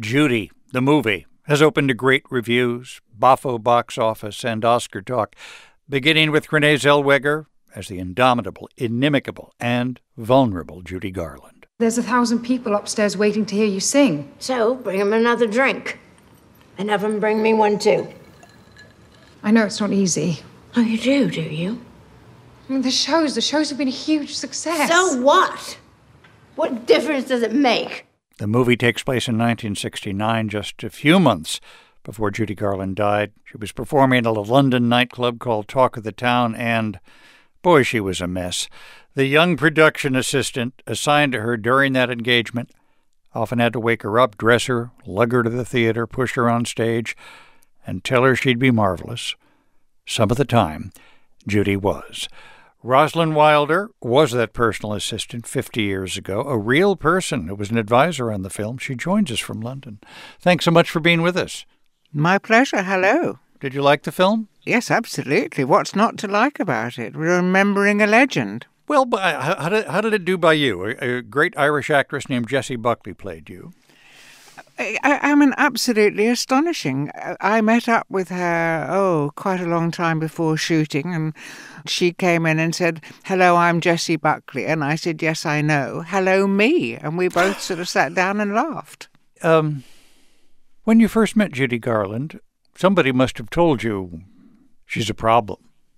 Judy, the movie, has opened to great reviews, Boffo box office, and Oscar talk, beginning with Renee Zellweger as the indomitable, inimicable, and vulnerable Judy Garland. There's 1,000 people upstairs waiting to hear you sing. So bring them another drink. And have them bring me one too. I know it's not easy. Oh, you do you? I mean, the shows have been a huge success. So what? What difference does it make? The movie takes place in 1969, just a few months before Judy Garland died. She was performing at a London nightclub called Talk of the Town, and boy, she was a mess. The young production assistant assigned to her during that engagement often had to wake her up, dress her, lug her to the theater, push her on stage, and tell her she'd be marvelous. Some of the time, Judy was. Rosalind Wilder was that personal assistant 50 years ago, a real person who was an advisor on the film. She joins us from London. Thanks so much for being with us. My pleasure. Hello. Did you like the film? Yes, absolutely. What's not to like about it? We're remembering a legend. Well, how did it do by you? A great Irish actress named Jessie Buckley played you. I mean, absolutely astonishing. I met up with her, quite a long time before shooting, and she came in and said, "Hello, I'm Jessie Buckley." And I said, "Yes, I know. Hello, me." And we both sort of sat down and laughed. When you first met Judy Garland, somebody must have told you she's a problem.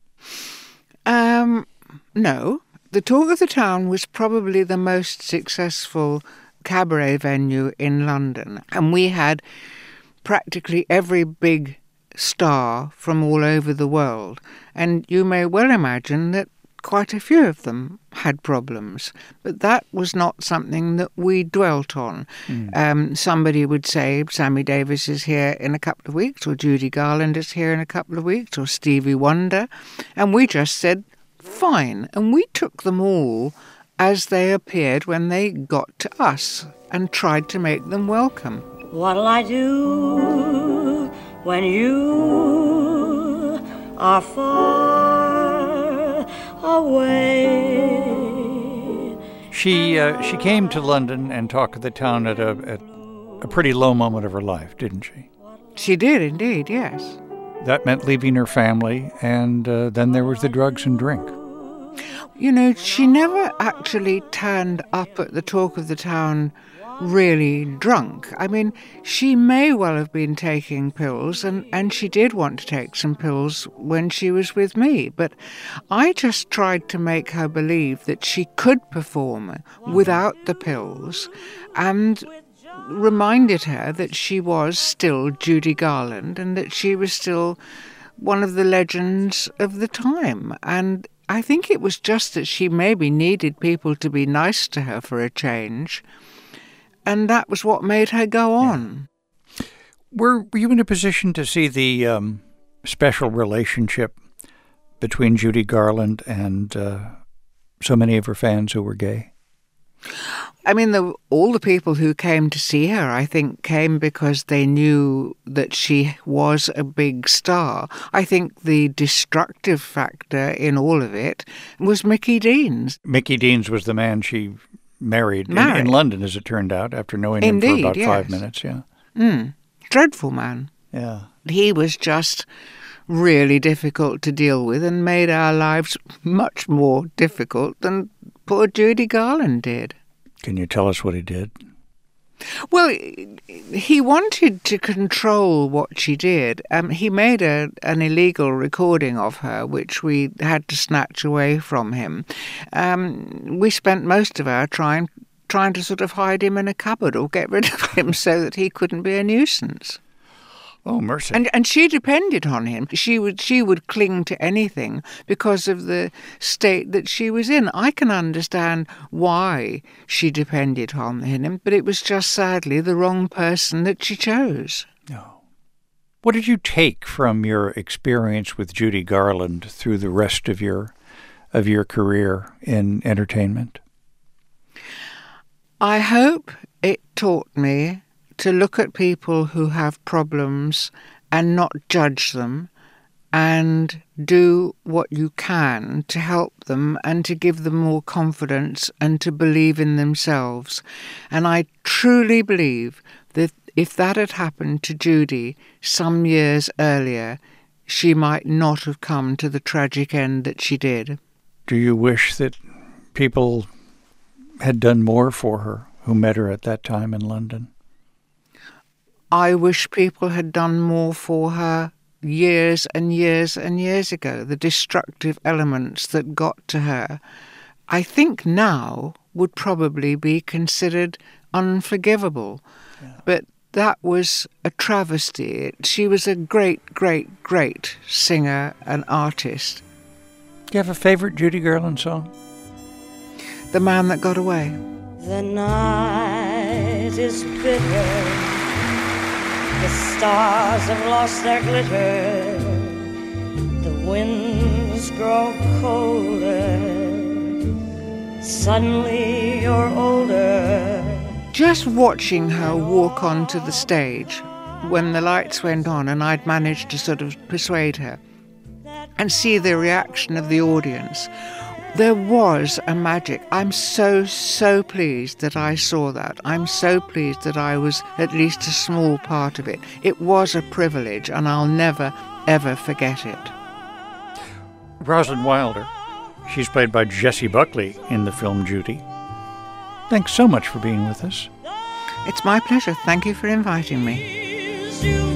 No. The Talk of the Town was probably the most successful cabaret venue in London, and we had practically every big star from all over the world, and you may well imagine that quite a few of them had problems, but that was not something that we dwelt on. Somebody would say Sammy Davis is here in a couple of weeks, or Judy Garland is here in a couple of weeks, or Stevie Wonder, and we just said fine, and we took them all as they appeared when they got to us and tried to make them welcome. What'll I do when you are far away? She came to London and Talk of the Town at a pretty low moment of her life, didn't she? She did indeed, yes. That meant leaving her family, and then there was the drugs and drink. You know, she never actually turned up at the Talk of the Town really drunk. I mean, she may well have been taking pills, and she did want to take some pills when she was with me, but I just tried to make her believe that she could perform without the pills, and reminded her that she was still Judy Garland and that she was still one of the legends of the time. And I think it was just that she maybe needed people to be nice to her for a change, and that was what made her go on. Yeah. Were you in a position to see the special relationship between Judy Garland and so many of her fans who were gay? I mean, all the people who came to see her, I think, came because they knew that she was a big star. I think the destructive factor in all of it was Mickey Deans. Mickey Deans was the man she married. In London, as it turned out, after knowing him for about 5 minutes, yeah. Dreadful man. Yeah. He was just really difficult to deal with and made our lives much more difficult than poor Judy Garland did. Can you tell us what he did? Well, he wanted to control what she did. He made an illegal recording of her, which we had to snatch away from him. We spent most of our trying to sort of hide him in a cupboard or get rid of him so that he couldn't be a nuisance. Oh, mercy. And she depended on him. She would cling to anything because of the state that she was in. I can understand why she depended on him, but it was just sadly the wrong person that she chose. No. What did you take from your experience with Judy Garland through the rest of your career in entertainment? I hope it taught me to look at people who have problems and not judge them, and do what you can to help them and to give them more confidence and to believe in themselves. And I truly believe that if that had happened to Judy some years earlier, she might not have come to the tragic end that she did. Do you wish that people had done more for her who met her at that time in London? I wish people had done more for her years and years and years ago. The destructive elements that got to her, I think now would probably be considered unforgivable. Yeah. But that was a travesty. She was a great, great, great singer and artist. Do you have a favorite Judy Garland song? The Man That Got Away. The night is bitter. The stars have lost their glitter. The winds grow colder. Suddenly you're older. Just watching her walk onto the stage when the lights went on and I'd managed to sort of persuade her and see the reaction of the audience, there was a magic. I'm so pleased that I saw that. I'm so pleased that I was at least a small part of it. It was a privilege, and I'll never, ever forget it. Rosalind Wilder, she's played by Jessie Buckley in the film Judy. Thanks so much for being with us. It's my pleasure. Thank you for inviting me.